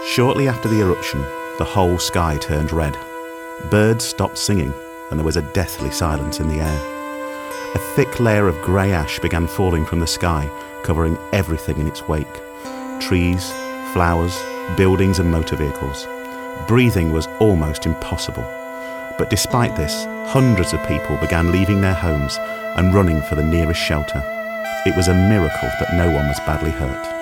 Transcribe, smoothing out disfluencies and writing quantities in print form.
Shortly after the eruption, the whole sky turned red. Birds stopped singing, and there was a deathly silence in the air. A thick layer of grey ash began falling from the sky, covering everything in its wake. Trees, flowers, buildings and motor vehicles. Breathing was almost impossible. But despite this, hundreds of people began leaving their homes and running for the nearest shelter. It was a miracle that no one was badly hurt.